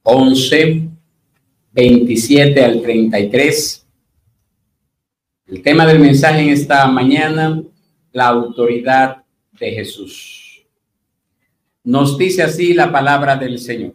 11, 27 al 33. El tema del mensaje en esta mañana, la autoridad de Jesús. Nos dice así la palabra del Señor.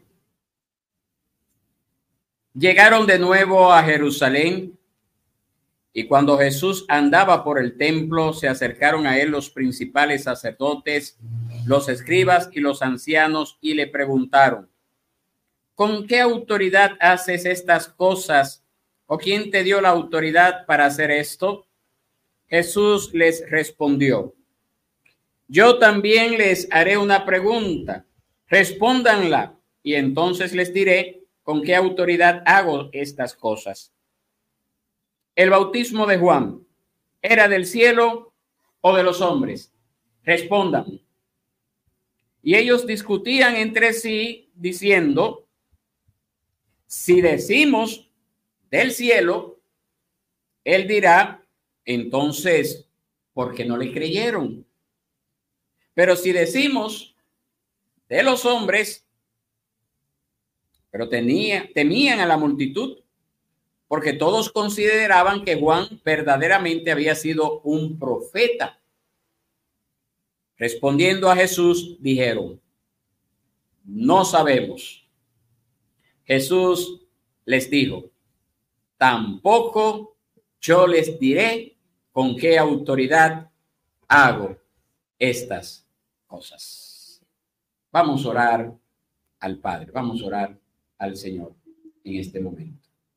Llegaron de nuevo a Jerusalén, y cuando Jesús andaba por el templo, se acercaron a él los principales sacerdotes, los escribas y los ancianos, y le preguntaron: ¿con qué autoridad haces estas cosas? ¿O quién te dio la autoridad para hacer esto? Jesús les respondió: yo también les haré una pregunta. Respóndanla, y entonces les diré con qué autoridad hago estas cosas. ¿El bautismo de Juan era del cielo o de los hombres? Respondan. Y ellos discutían entre sí, diciendo: si decimos del cielo, él dirá, entonces, ¿por qué no le creyeron? Pero si decimos de los hombres, pero temían a la multitud, porque todos consideraban que Juan verdaderamente había sido un profeta. Respondiendo a Jesús, dijeron: no sabemos. Jesús les dijo: tampoco yo les diré con qué autoridad hago estas cosas. Vamos a orar al Padre, vamos a orar al Señor en este momento.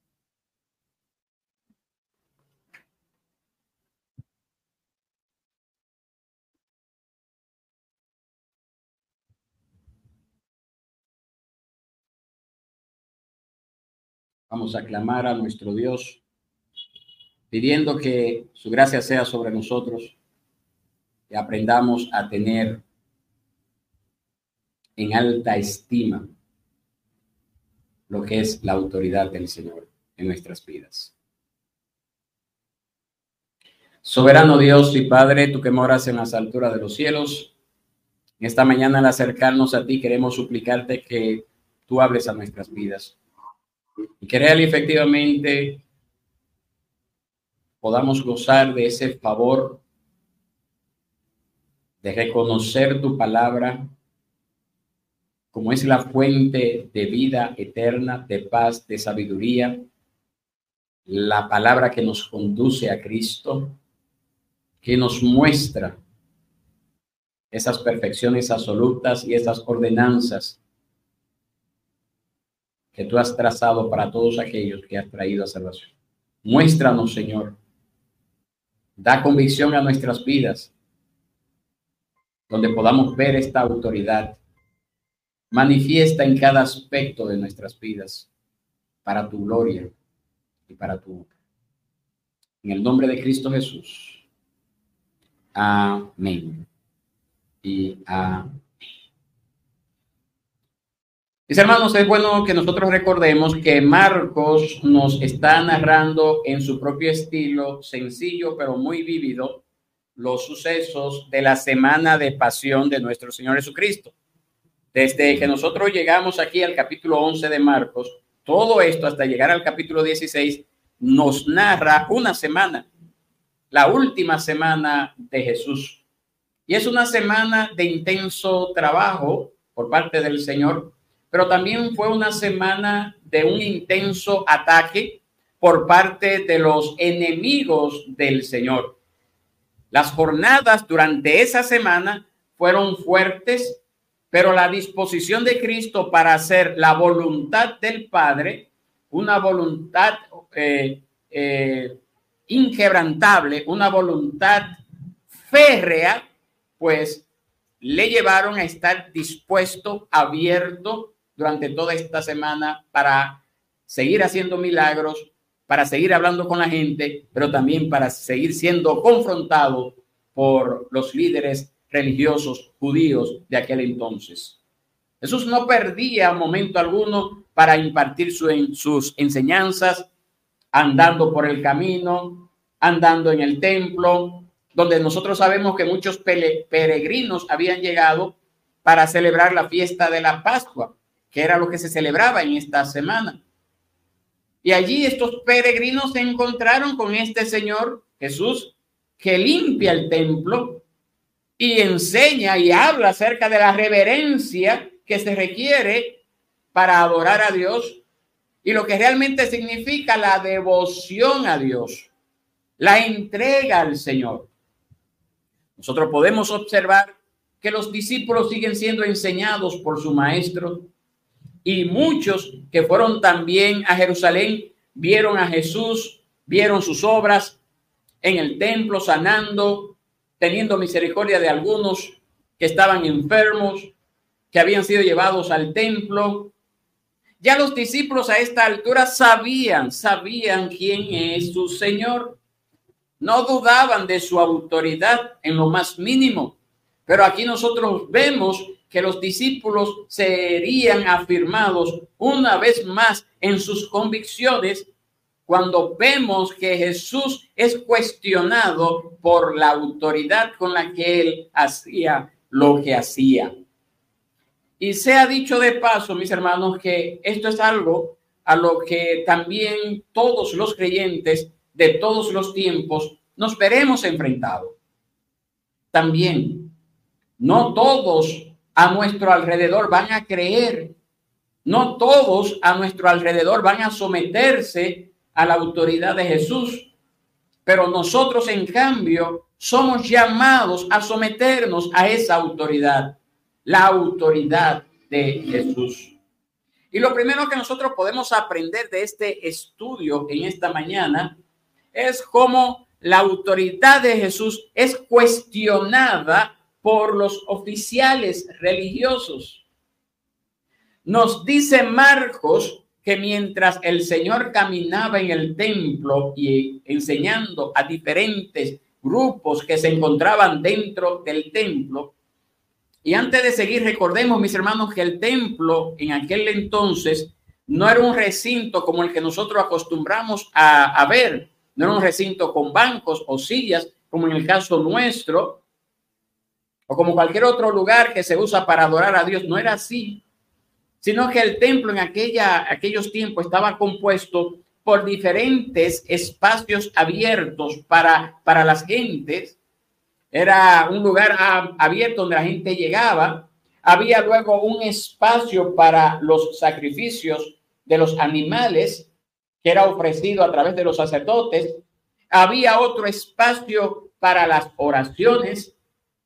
Vamos a clamar a nuestro Dios, pidiendo que su gracia sea sobre nosotros, que aprendamos a tener en alta estima lo que es la autoridad del Señor en nuestras vidas. Soberano Dios y Padre, tú que moras en las alturas de los cielos, en esta mañana al acercarnos a ti queremos suplicarte que tú hables a nuestras vidas y que real y efectivamente podamos gozar de ese favor de reconocer tu palabra como es la fuente de vida eterna, de paz, de sabiduría, la palabra que nos conduce a Cristo, que nos muestra esas perfecciones absolutas y esas ordenanzas que tú has trazado para todos aquellos que has traído a salvación. Muéstranos, Señor. Da convicción a nuestras vidas, donde podamos ver esta autoridad manifiesta en cada aspecto de nuestras vidas, para tu gloria y para tu honra. En el nombre de Cristo Jesús. Amén. Y amén. Mis hermanos, es bueno que nosotros recordemos que Marcos nos está narrando en su propio estilo, sencillo pero muy vívido, los sucesos de la semana de pasión de nuestro Señor Jesucristo. Desde que nosotros llegamos aquí al capítulo 11 de Marcos, todo esto hasta llegar al capítulo 16 nos narra una semana, la última semana de Jesús. Y es una semana de intenso trabajo por parte del Señor, pero también fue una semana de un intenso ataque por parte de los enemigos del Señor. Las jornadas durante esa semana fueron fuertes, pero la disposición de Cristo para hacer la voluntad del Padre, una voluntad inquebrantable, una voluntad férrea, pues le llevaron a estar dispuesto, abierto durante toda esta semana para seguir haciendo milagros, para seguir hablando con la gente, pero también para seguir siendo confrontado por los líderes religiosos judíos de aquel entonces. Jesús no perdía momento alguno para impartir sus enseñanzas, andando por el camino, andando en el templo, donde nosotros sabemos que muchos peregrinos habían llegado para celebrar la fiesta de la Pascua, que era lo que se celebraba en esta semana. Y allí estos peregrinos se encontraron con este Señor Jesús, que limpia el templo y enseña y habla acerca de la reverencia que se requiere para adorar a Dios y lo que realmente significa la devoción a Dios, la entrega al Señor. Nosotros podemos observar que los discípulos siguen siendo enseñados por su maestro y muchos que fueron también a Jerusalén vieron a Jesús, vieron sus obras en el templo, sanando, teniendo misericordia de algunos que estaban enfermos, que habían sido llevados al templo. Ya los discípulos a esta altura sabían quién es su Señor. No dudaban de su autoridad en lo más mínimo. Pero aquí nosotros vemos que los discípulos serían afirmados una vez más en sus convicciones cuando vemos que Jesús es cuestionado por la autoridad con la que él hacía lo que hacía. Y sea dicho de paso, mis hermanos, que esto es algo a lo que también todos los creyentes de todos los tiempos nos veremos enfrentados. También, no todos a nuestro alrededor van a creer, no todos a nuestro alrededor van a someterse a la autoridad de Jesús, pero nosotros en cambio somos llamados a someternos a esa autoridad, la autoridad de Jesús. Y lo primero que nosotros podemos aprender de este estudio en esta mañana es cómo la autoridad de Jesús es cuestionada por los oficiales religiosos. Nos dice Marcos que mientras el Señor caminaba en el templo y enseñando a diferentes grupos que se encontraban dentro del templo, y antes de seguir, recordemos, mis hermanos, que el templo en aquel entonces no era un recinto como el que nosotros acostumbramos a ver, no era un recinto con bancos o sillas, como en el caso nuestro, o como cualquier otro lugar que se usa para adorar a Dios. No era así, sino que el templo en aquellos tiempos estaba compuesto por diferentes espacios abiertos para las gentes. Era un lugar abierto donde la gente llegaba. Había luego un espacio para los sacrificios de los animales que era ofrecido a través de los sacerdotes. Había otro espacio para las oraciones.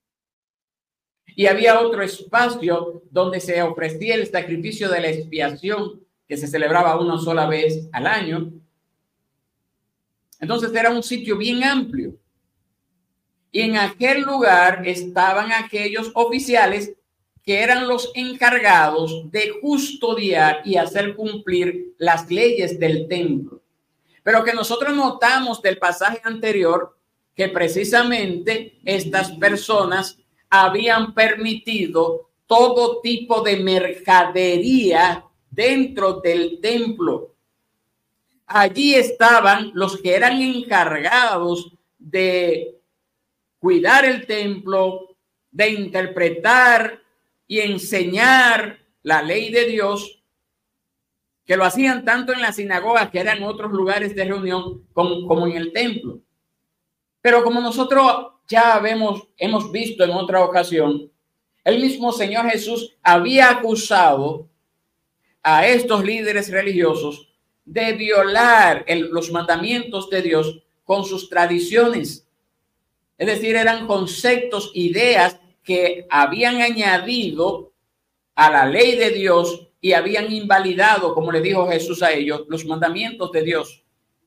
Y había otro espacio donde se ofrecía el sacrificio de la expiación, que se celebraba una sola vez al año. Entonces era un sitio bien amplio. Y en aquel lugar estaban aquellos oficiales que eran los encargados de custodiar y hacer cumplir las leyes del templo. Pero que nosotros notamos del pasaje anterior que precisamente estas personas habían permitido todo tipo de mercadería dentro del templo. Allí estaban los que eran encargados de cuidar el templo, de interpretar y enseñar la ley de Dios, que lo hacían tanto en las sinagogas, que eran otros lugares de reunión, como en el templo. Pero como nosotros ya hemos visto en otra ocasión, el mismo Señor Jesús había acusado a estos líderes religiosos de violar los mandamientos de Dios con sus tradiciones. Es decir, eran conceptos, ideas que habían añadido a la ley de Dios y habían invalidado, como le dijo Jesús a ellos, los mandamientos de Dios.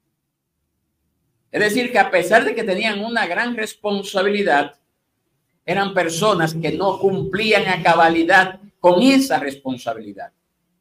Es decir, que a pesar de que tenían una gran responsabilidad, eran personas que no cumplían a cabalidad con esa responsabilidad.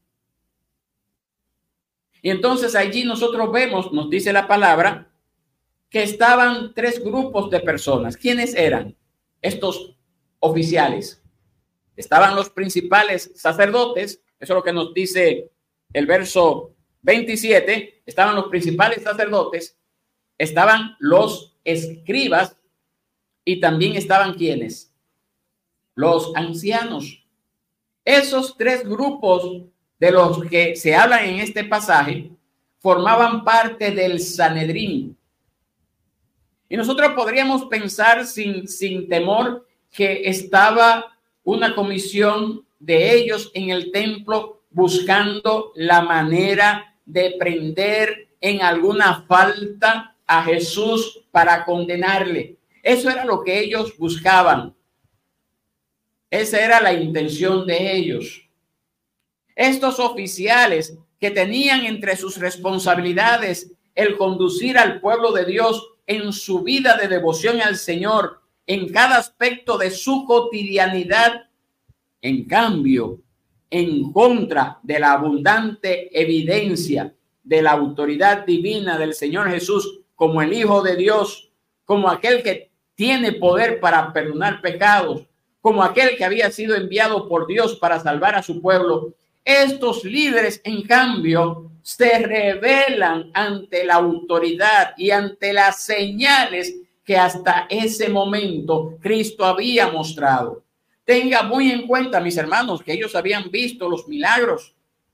Y entonces allí nosotros vemos, nos dice la palabra, que estaban tres grupos de personas. ¿Quiénes eran estos oficiales? Estaban los principales sacerdotes, eso es lo que nos dice el verso 27, estaban los principales sacerdotes, estaban los escribas y también estaban ¿quiénes? Los ancianos. Esos tres grupos de los que se hablan en este pasaje formaban parte del Sanedrín. Y nosotros podríamos pensar sin temor que estaba una comisión de ellos en el templo buscando la manera de prender en alguna falta a Jesús para condenarle. Eso era lo que ellos buscaban. Esa era la intención de ellos. Estos oficiales que tenían entre sus responsabilidades el conducir al pueblo de Dios en su vida de devoción al Señor, en cada aspecto de su cotidianidad, en cambio, en contra de la abundante evidencia de la autoridad divina del Señor Jesús como el Hijo de Dios, como aquel que tiene poder para perdonar pecados, como aquel que había sido enviado por Dios para salvar a su pueblo, estos líderes, en cambio, se rebelan ante la autoridad y ante las señales que hasta ese momento Cristo había mostrado. Tenga muy en cuenta, mis hermanos, que ellos habían visto los milagros.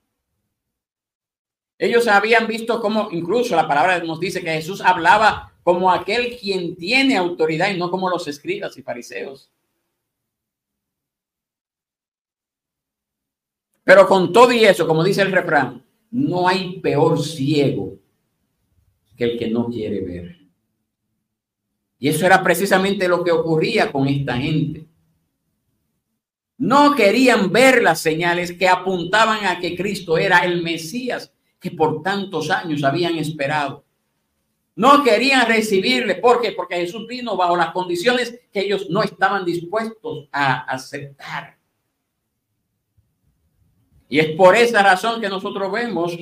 Ellos habían visto cómo, incluso la palabra nos dice que Jesús hablaba como aquel quien tiene autoridad y no como los escribas y fariseos. Pero con todo y eso, como dice el refrán, no hay peor ciego que el que no quiere ver. Y eso era precisamente lo que ocurría con esta gente. No querían ver las señales que apuntaban a que Cristo era el Mesías que por tantos años habían esperado. No querían recibirle. ¿Por qué? Porque Jesús vino bajo las condiciones que ellos no estaban dispuestos a aceptar. Y es por esa razón que nosotros vemos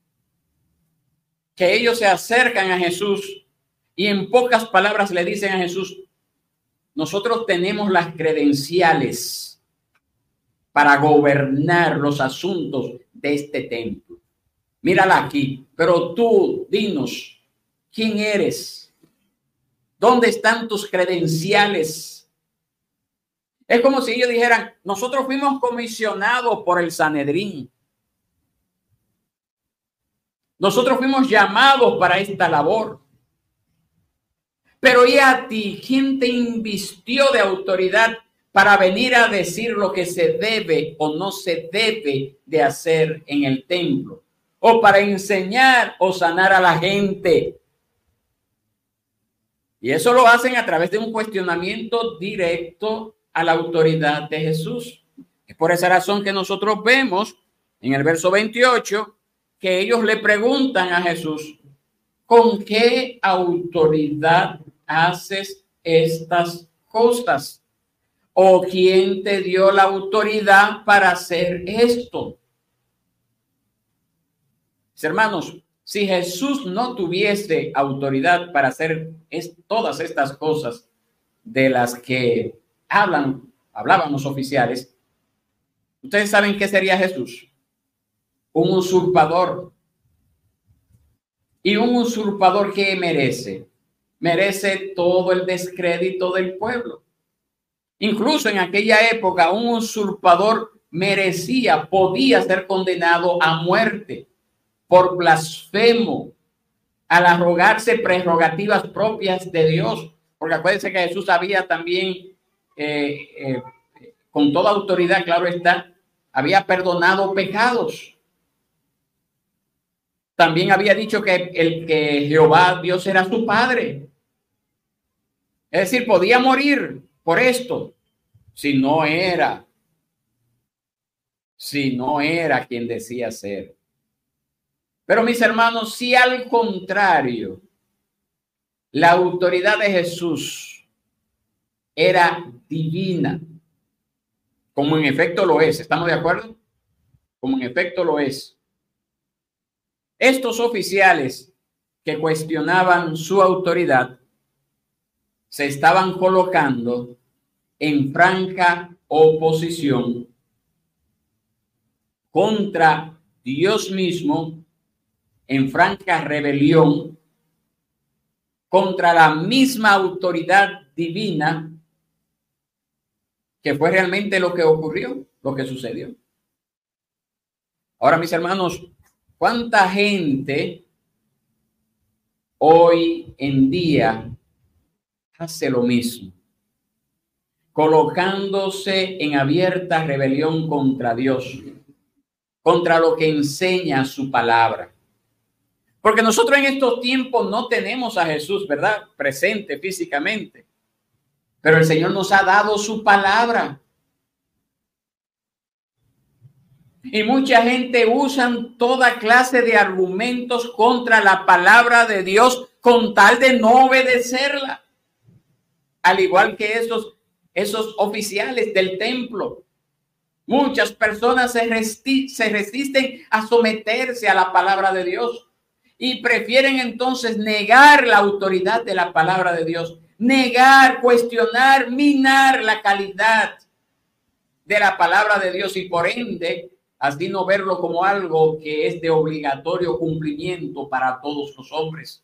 que ellos se acercan a Jesús y en pocas palabras le dicen a Jesús: nosotros tenemos las credenciales para gobernar los asuntos de este templo. Mírala aquí, pero tú dinos, ¿quién eres? ¿Dónde están tus credenciales? Es como si ellos dijeran: nosotros fuimos comisionados por el Sanedrín. Nosotros fuimos llamados para esta labor. Pero ¿y a ti? ¿Quién te invistió de autoridad para venir a decir lo que se debe o no se debe de hacer en el templo? O para enseñar o sanar a la gente. Y eso lo hacen a través de un cuestionamiento directo a la autoridad de Jesús. Es por esa razón que nosotros vemos en el verso 28 que ellos le preguntan a Jesús: ¿con qué autoridad haces estas cosas? ¿O quién te dio la autoridad para hacer esto? Hermanos, si Jesús no tuviese autoridad para hacer todas estas cosas de las que hablaban los oficiales, ¿ustedes saben qué sería Jesús? Un usurpador. Y un usurpador que merece todo el descrédito del pueblo. Incluso en aquella época, un usurpador podía ser condenado a muerte por blasfemo, al arrogarse prerrogativas propias de Dios. Porque acuérdense que Jesús había también, con toda autoridad, claro está, había perdonado pecados. También había dicho que Jehová Dios era su padre. Es decir, podía morir por esto si no era quien decía ser. Pero mis hermanos, si al contrario, la autoridad de Jesús era divina, como en efecto lo es, ¿estamos de acuerdo? Como en efecto lo es. Estos oficiales que cuestionaban su autoridad se estaban colocando en franca oposición contra Dios mismo, en franca rebelión contra la misma autoridad divina, que fue realmente lo que ocurrió, lo que sucedió. Ahora, mis hermanos, ¿cuánta gente hoy en día hace lo mismo? Colocándose en abierta rebelión contra Dios, contra lo que enseña su palabra. Porque nosotros en estos tiempos no tenemos a Jesús, ¿verdad? Presente físicamente. Pero el Señor nos ha dado su palabra. Y mucha gente usa toda clase de argumentos contra la palabra de Dios con tal de no obedecerla. Al igual que esos oficiales del templo. Muchas personas se resisten a someterse a la palabra de Dios y prefieren entonces negar la autoridad de la palabra de Dios, negar, cuestionar, minar la calidad de la palabra de Dios y por ende, así no verlo como algo que es de obligatorio cumplimiento para todos los hombres.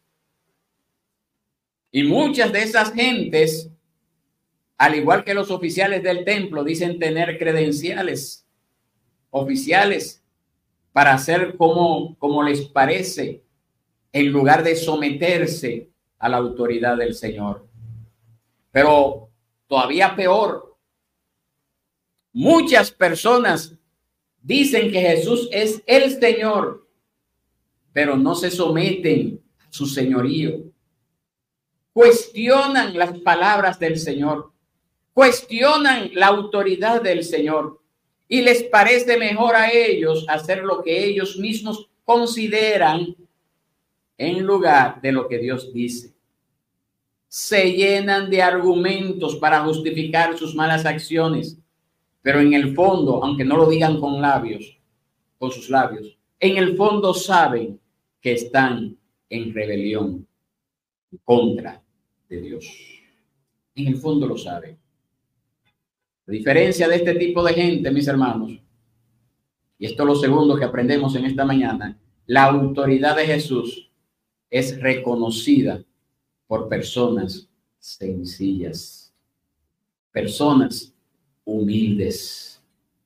Y muchas de esas gentes, al igual que los oficiales del templo, dicen tener credenciales oficiales para hacer como les parece, en lugar de someterse a la autoridad del Señor. Pero todavía peor, muchas personas dicen que Jesús es el Señor, pero no se someten a su señorío. Cuestionan las palabras del Señor, cuestionan la autoridad del Señor y les parece mejor a ellos hacer lo que ellos mismos consideran en lugar de lo que Dios dice. Se llenan de argumentos para justificar sus malas acciones, pero en el fondo, aunque no lo digan con sus labios, en el fondo saben que están en rebelión contra de Dios. En el fondo lo saben. A diferencia de este tipo de gente, mis hermanos, y esto es lo segundo que aprendemos en esta mañana, la autoridad de Jesús es reconocida por personas sencillas, personas humildes.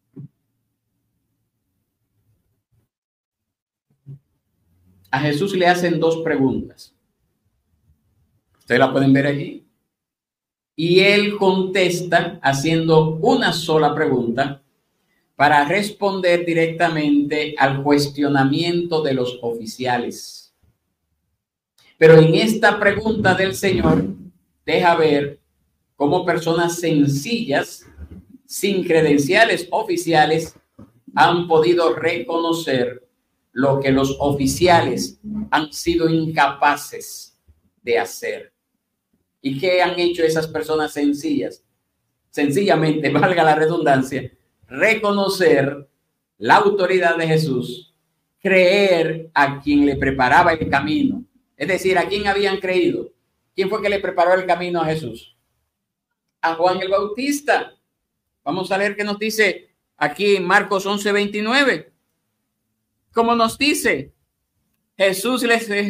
A Jesús le hacen dos preguntas. Ustedes la pueden ver allí. Y él contesta haciendo una sola pregunta para responder directamente al cuestionamiento de los oficiales. Pero en esta pregunta del Señor deja ver cómo personas sencillas, sin credenciales oficiales, han podido reconocer lo que los oficiales han sido incapaces de hacer. ¿Y qué han hecho esas personas sencillas? Sencillamente, valga la redundancia, reconocer la autoridad de Jesús, creer a quien le preparaba el camino. Es decir, ¿a quién habían creído? ¿Quién fue que le preparó el camino a Jesús? A Juan el Bautista. Vamos a leer qué nos dice aquí en Marcos 11:29. Como nos dice, Jesús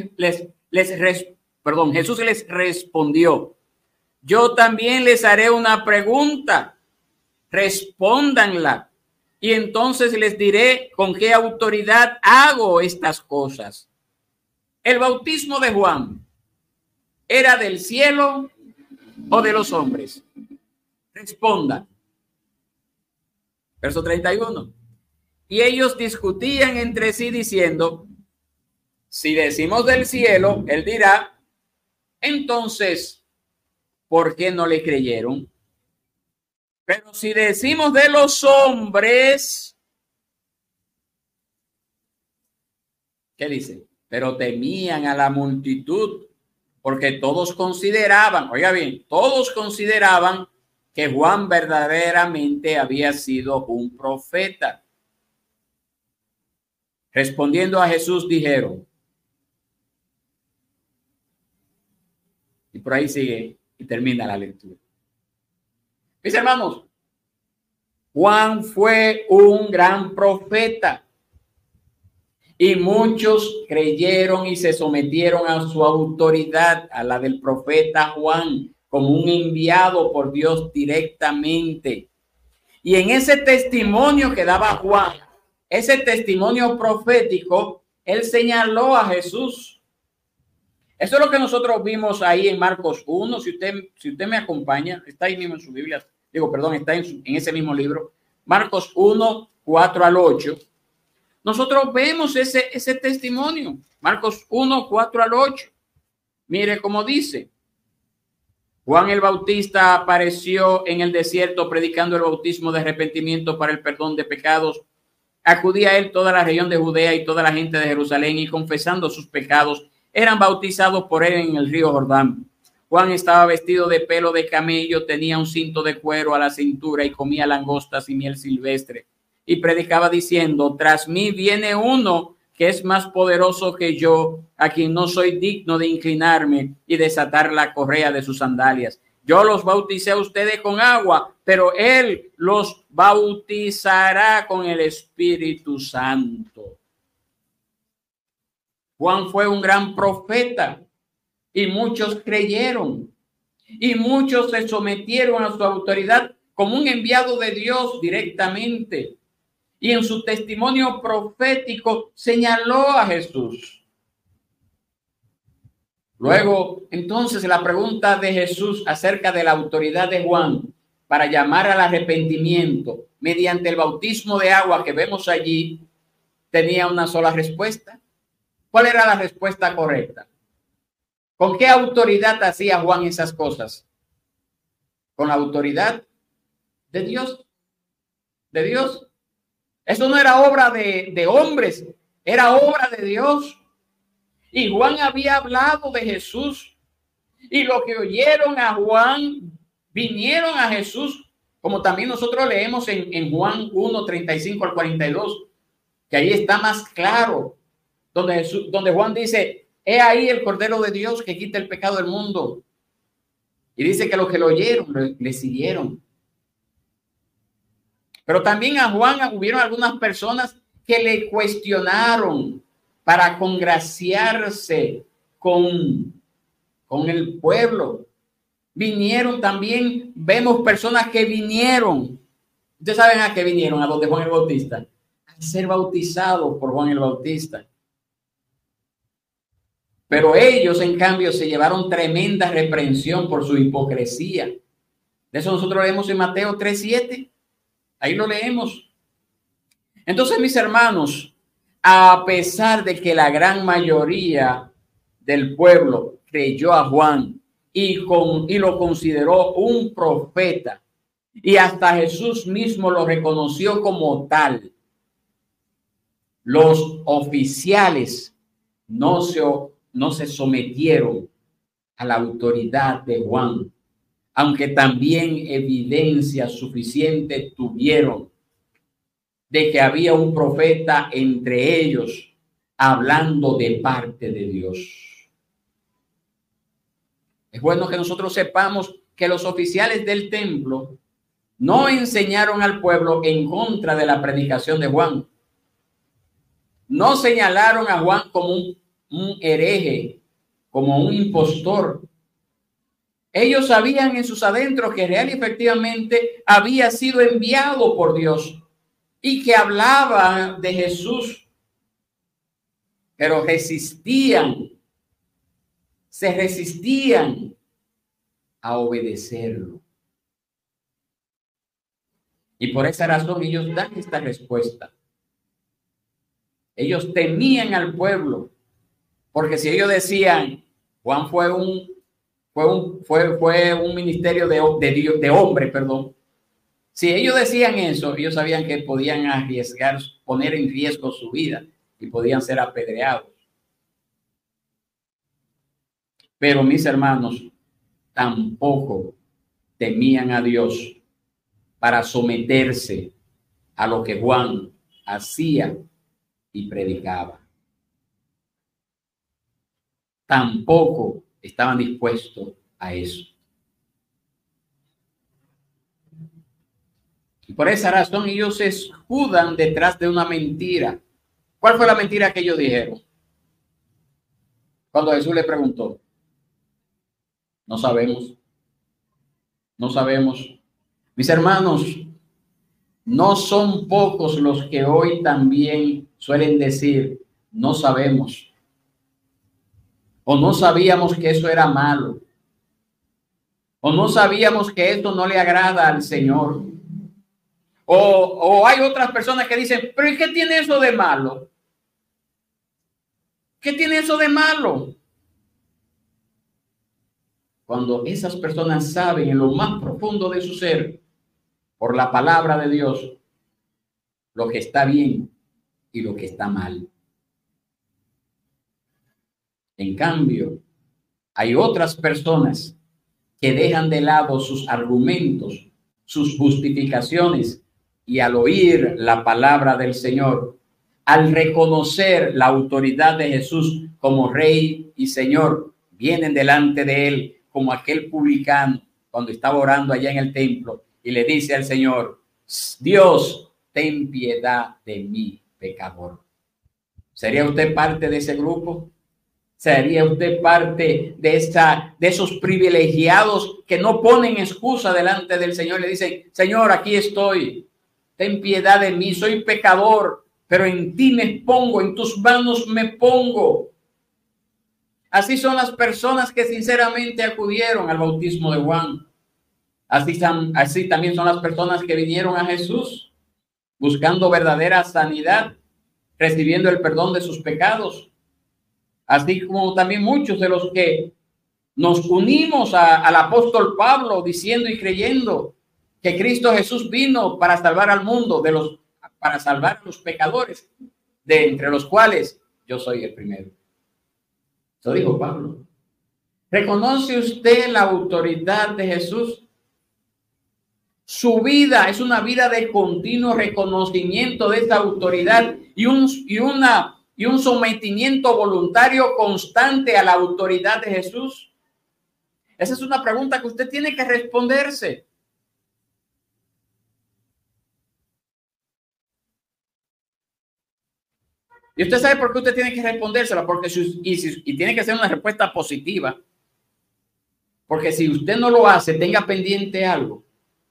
Jesús les respondió: yo también les haré una pregunta, respóndanla, y entonces les diré con qué autoridad hago estas cosas. ¿El bautismo de Juan era del cielo o de los hombres? Respondan. Verso 31. Y ellos discutían entre sí diciendo: si decimos del cielo, él dirá, entonces, ¿por qué no le creyeron? Pero si decimos de los hombres, ¿qué dice? Pero temían a la multitud, porque todos consideraban, oiga bien, todos consideraban que Juan verdaderamente había sido un profeta. Respondiendo a Jesús dijeron, y por ahí sigue y termina la lectura. Mis hermanos, Juan fue un gran profeta y muchos creyeron y se sometieron a su autoridad, a la del profeta Juan, como un enviado por Dios directamente. Y en ese testimonio que daba Juan, ese testimonio profético, él señaló a Jesús. Eso es lo que nosotros vimos ahí en Marcos 1. Si usted me acompaña, está ahí mismo en su Biblia, está en ese mismo libro, Marcos 1, 4 al 8. Nosotros vemos ese testimonio, Marcos 1, 4 al 8. Mire cómo dice: Juan el Bautista apareció en el desierto predicando el bautismo de arrepentimiento para el perdón de pecados. Acudía a él toda la región de Judea y toda la gente de Jerusalén, y confesando sus pecados, eran bautizados por él en el río Jordán. Juan estaba vestido de pelo de camello, tenía un cinto de cuero a la cintura y comía langostas y miel silvestre. Y predicaba diciendo: tras mí viene uno que es más poderoso que yo, a quien no soy digno de inclinarme y desatar la correa de sus sandalias. Yo los bauticé a ustedes con agua, pero él los bautizará con el Espíritu Santo. Juan fue un gran profeta y muchos creyeron y muchos se sometieron a su autoridad como un enviado de Dios directamente. Y en su testimonio profético señaló a Jesús. Luego, entonces, la pregunta de Jesús acerca de la autoridad de Juan para llamar al arrepentimiento mediante el bautismo de agua que vemos allí, tenía una sola respuesta. ¿Cuál era la respuesta correcta? ¿Con qué autoridad hacía Juan esas cosas? Con la autoridad de Dios. De Dios. Eso no era obra de hombres, era obra de Dios. Y Juan había hablado de Jesús. Y los que oyeron a Juan vinieron a Jesús, como también nosotros leemos en Juan 1, 35 al 42, que ahí está más claro, donde Juan dice: he ahí el Cordero de Dios que quita el pecado del mundo. Y dice que los que lo oyeron le siguieron. Pero también a Juan hubieron algunas personas que le cuestionaron para congraciarse con el pueblo. Vinieron también, vemos personas que vinieron. Ustedes saben a qué vinieron, a donde Juan el Bautista, a ser bautizados por Juan el Bautista. Pero ellos, en cambio, se llevaron tremenda reprensión por su hipocresía. De eso nosotros leemos en Mateo 3:7. Ahí lo leemos. Entonces, mis hermanos, a pesar de que la gran mayoría del pueblo creyó a Juan y lo consideró un profeta, y hasta Jesús mismo lo reconoció como tal, los oficiales no se sometieron a la autoridad de Juan, aunque también evidencia suficiente tuvieron de que había un profeta entre ellos hablando de parte de Dios. Es bueno que nosotros sepamos que los oficiales del templo no enseñaron al pueblo en contra de la predicación de Juan. No señalaron a Juan como un hereje, como un impostor. Ellos sabían en sus adentros que real y efectivamente había sido enviado por Dios y que hablaba de Jesús, pero se resistían a obedecerlo. Y por esa razón ellos dan esta respuesta. Ellos temían al pueblo, porque si ellos decían: Juan fue un ministerio de hombre, perdón. Si ellos decían eso, ellos sabían que podían poner en riesgo su vida y podían ser apedreados. Pero mis hermanos tampoco temían a Dios para someterse a lo que Juan hacía y predicaba. Tampoco estaban dispuestos a eso. Y por esa razón ellos se escudan detrás de una mentira. ¿Cuál fue la mentira que ellos dijeron? Cuando Jesús le preguntó: no sabemos. No sabemos. Mis hermanos, No son pocos los que hoy también suelen decir, no sabemos, o no sabíamos que eso era malo, o no sabíamos que esto no le agrada al Señor. O hay otras personas que dicen, pero ¿y qué tiene eso de malo? ¿Qué tiene eso de malo? Cuando esas personas saben en lo más profundo de su ser, por la palabra de Dios, lo que está bien y lo que está mal. En cambio, hay otras personas que dejan de lado sus argumentos, sus justificaciones, y al oír la palabra del Señor, al reconocer la autoridad de Jesús como Rey y Señor, vienen delante de Él como aquel publicano cuando estaba orando allá en el templo y le dice al Señor, Dios, ten piedad de mí, pecador. ¿Sería usted parte de ese grupo? ¿Sería usted parte de esos privilegiados que no ponen excusa delante del Señor? Le dicen, Señor, aquí estoy, ten piedad de mí, soy pecador, pero en ti me pongo, en tus manos me pongo. Así son las personas que sinceramente acudieron al bautismo de Juan. Así también son las personas que vinieron a Jesús buscando verdadera sanidad, recibiendo el perdón de sus pecados. Así como también muchos de los que nos unimos al apóstol Pablo diciendo y creyendo que Cristo Jesús vino para salvar al mundo, para salvar a los pecadores, de entre los cuales yo soy el primero. Eso dijo Pablo. ¿Reconoce usted la autoridad de Jesús? Su vida es una vida de continuo reconocimiento de esta autoridad y un sometimiento voluntario constante a la autoridad de Jesús. Esa es una pregunta que usted tiene que responderse. Y usted sabe por qué usted tiene que respondérsela, porque tiene que ser una respuesta positiva. Porque si usted no lo hace, tenga pendiente algo.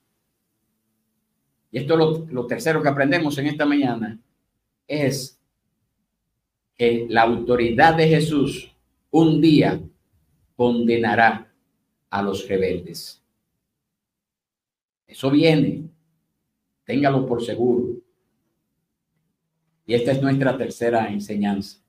Y esto es lo tercero que aprendemos en esta mañana, es que la autoridad de Jesús un día condenará a los rebeldes. Eso viene, téngalo por seguro. Y esta es nuestra tercera enseñanza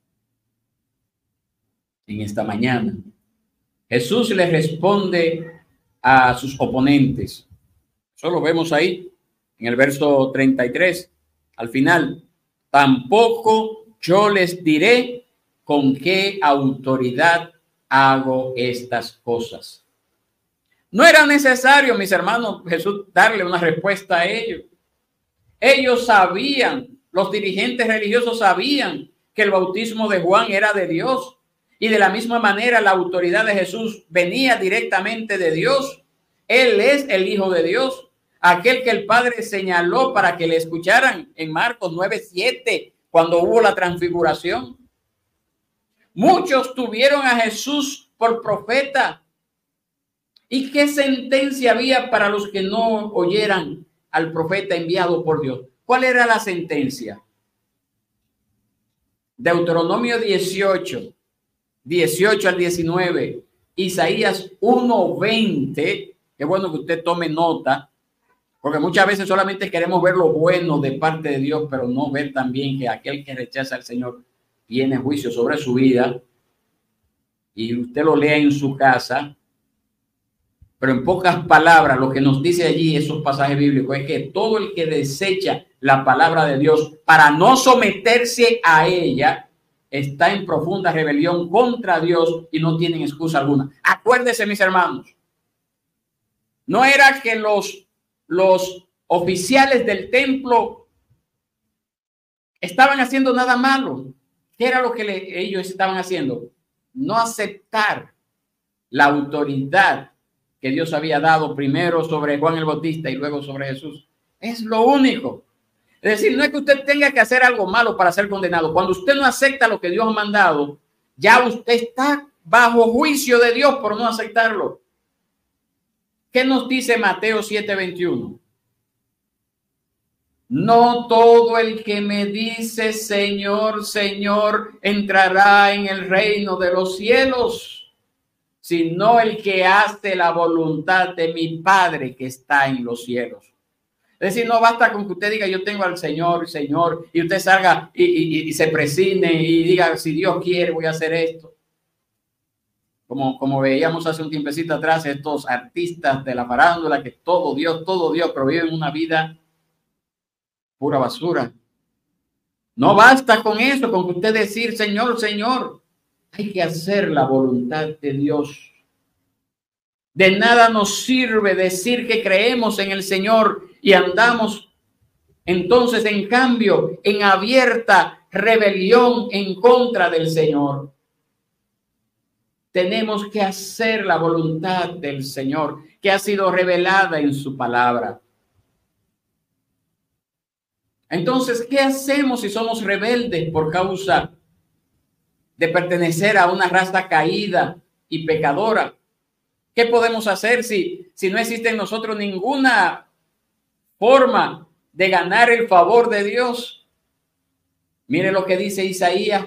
en esta mañana. Jesús le responde a sus oponentes. Eso lo vemos ahí en el verso 33. Al final, tampoco yo les diré con qué autoridad hago estas cosas. No era necesario, mis hermanos, Jesús darle una respuesta a ellos. Ellos sabían, los dirigentes religiosos sabían que el bautismo de Juan era de Dios. Y de la misma manera la autoridad de Jesús venía directamente de Dios. Él es el Hijo de Dios, aquel que el Padre señaló para que le escucharan en Marcos 9:7, cuando hubo la transfiguración. Muchos tuvieron a Jesús por profeta. ¿Y qué sentencia había para los que no oyeran al profeta enviado por Dios? ¿Cuál era la sentencia? Deuteronomio 18 al 19, Isaías 1:20. Qué bueno que usted tome nota, porque muchas veces solamente queremos ver lo bueno de parte de Dios, pero no ver también que aquel que rechaza al Señor tiene juicio sobre su vida. Y usted lo lea en su casa. Pero en pocas palabras, lo que nos dice allí esos pasajes bíblicos es que todo el que desecha la palabra de Dios para no someterse a ella está en profunda rebelión contra Dios y no tienen excusa alguna. Acuérdense, mis hermanos, no era que los oficiales del templo estaban haciendo nada malo. ¿Qué era lo que ellos estaban haciendo? No aceptar la autoridad que Dios había dado primero sobre Juan el Bautista y luego sobre Jesús. Es lo único. Es decir, no es que usted tenga que hacer algo malo para ser condenado. Cuando usted no acepta lo que Dios ha mandado, ya usted está bajo juicio de Dios por no aceptarlo. ¿Qué nos dice Mateo 7:21? No todo el que me dice Señor, Señor, entrará en el reino de los cielos, sino el que hace la voluntad de mi Padre que está en los cielos. Es decir, no basta con que usted diga yo tengo al Señor, Señor, y usted salga y se presine y diga si Dios quiere voy a hacer esto. Como veíamos hace un tiempecito atrás, estos artistas de la farándula que todo Dios, pero viven una vida pura basura. No basta con eso, con que usted decir Señor, Señor. Hay que hacer la voluntad de Dios. De nada nos sirve decir que creemos en el Señor y andamos entonces en cambio en abierta rebelión en contra del Señor. Tenemos que hacer la voluntad del Señor que ha sido revelada en su palabra. Entonces, ¿qué hacemos si somos rebeldes por causa de pertenecer a una raza caída y pecadora? ¿Qué podemos hacer si no existe en nosotros ninguna forma de ganar el favor de Dios? Mire lo que dice Isaías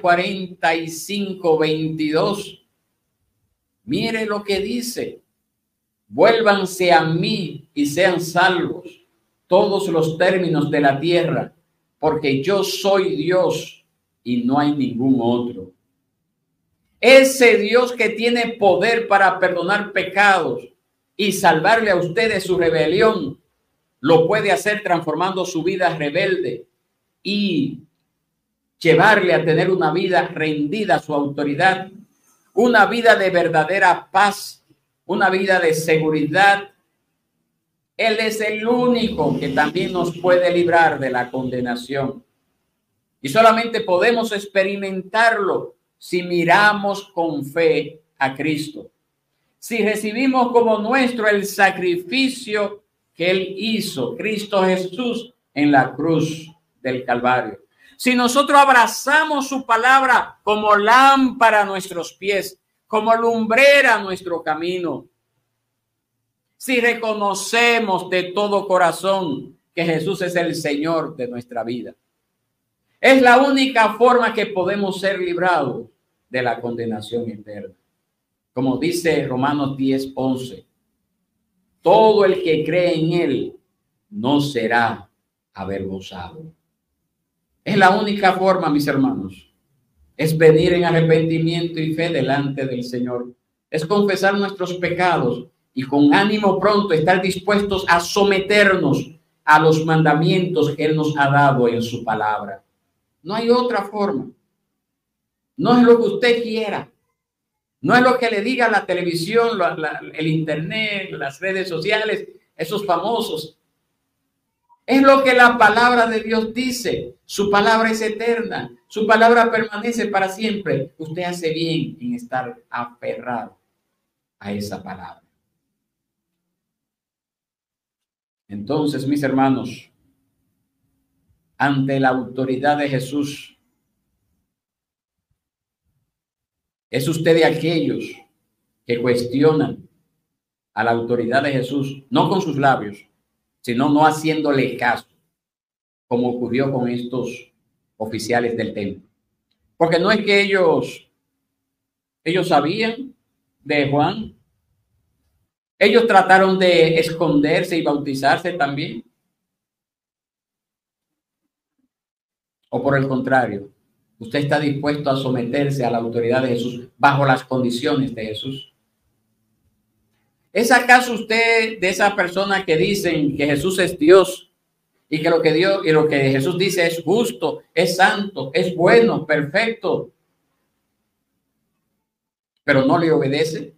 45:22. Mire lo que dice. Vuélvanse a mí y sean salvos todos los términos de la tierra, porque yo soy Dios y no hay ningún otro. Ese Dios que tiene poder para perdonar pecados y salvarle a usted de su rebelión, lo puede hacer transformando su vida rebelde y llevarle a tener una vida rendida a su autoridad, una vida de verdadera paz, una vida de seguridad. Él es el único que también nos puede librar de la condenación. Y solamente podemos experimentarlo si miramos con fe a Cristo. Si recibimos como nuestro el sacrificio que Él hizo, Cristo Jesús, en la cruz del Calvario. Si nosotros abrazamos su palabra como lámpara a nuestros pies, como lumbrera a nuestro camino. Si reconocemos de todo corazón que Jesús es el Señor de nuestra vida. Es la única forma que podemos ser librados de la condenación eterna. Como dice Romanos 10:11. Todo el que cree en Él no será avergonzado. Es la única forma, mis hermanos. Es venir en arrepentimiento y fe delante del Señor. Es confesar nuestros pecados y con ánimo pronto estar dispuestos a someternos a los mandamientos que Él nos ha dado en su palabra. No hay otra forma. No es lo que usted quiera. No es lo que le diga la televisión, el internet, las redes sociales, esos famosos. Es lo que la palabra de Dios dice. Su palabra es eterna. Su palabra permanece para siempre. Usted hace bien en estar aferrado a esa palabra. Entonces, mis hermanos, ante la autoridad de Jesús, ¿es usted de aquellos que cuestionan a la autoridad de Jesús, no con sus labios, sino no haciéndole caso, como ocurrió con estos oficiales del templo? Porque no es que ellos sabían de Juan. Ellos trataron de esconderse y bautizarse también. O por el contrario, usted está dispuesto a someterse a la autoridad de Jesús bajo las condiciones de Jesús. ¿Es acaso usted de esas personas que dicen que Jesús es Dios y que lo que Dios y lo que Jesús dice es justo, es santo, es bueno, perfecto, pero no le obedece?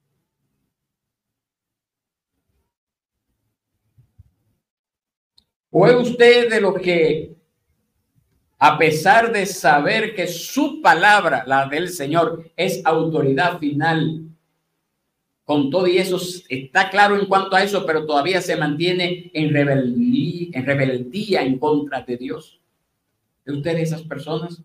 ¿O es usted de lo que, a pesar de saber que su palabra, la del Señor, es autoridad final, con todo y eso está claro en cuanto a eso, pero todavía se mantiene en rebeldía en contra de Dios? ¿Es usted de esas personas?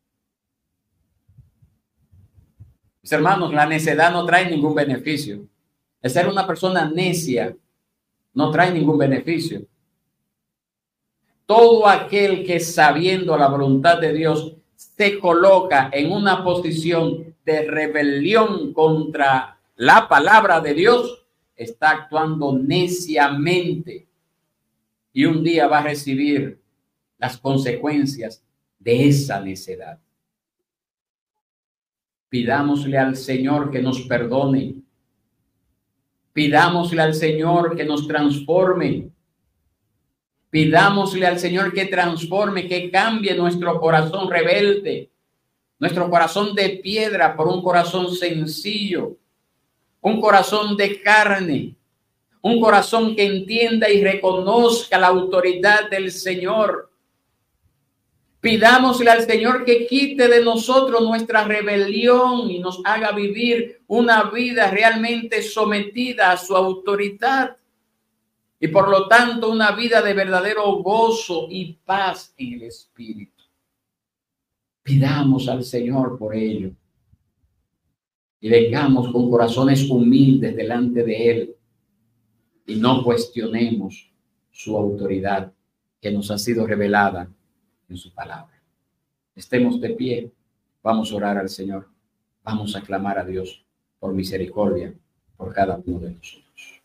Mis hermanos, la necedad no trae ningún beneficio. El ser una persona necia no trae ningún beneficio. todo aquel que sabiendo la voluntad de Dios se coloca en una posición de rebelión contra la palabra de Dios, está actuando neciamente y un día va a recibir las consecuencias de esa necedad. Pidámosle al Señor que nos perdone. Pidámosle al Señor que nos transforme. Pidámosle al Señor que transforme, que cambie nuestro corazón rebelde, nuestro corazón de piedra por un corazón sencillo, un corazón de carne, un corazón que entienda y reconozca la autoridad del Señor. Pidámosle al Señor que quite de nosotros nuestra rebelión y nos haga vivir una vida realmente sometida a su autoridad. Y por lo tanto, una vida de verdadero gozo y paz en el Espíritu. Pidamos al Señor por ello. Y vengamos con corazones humildes delante de Él. Y no cuestionemos su autoridad que nos ha sido revelada en su palabra. Estemos de pie. Vamos a orar al Señor. Vamos a clamar a Dios por misericordia por cada uno de nosotros.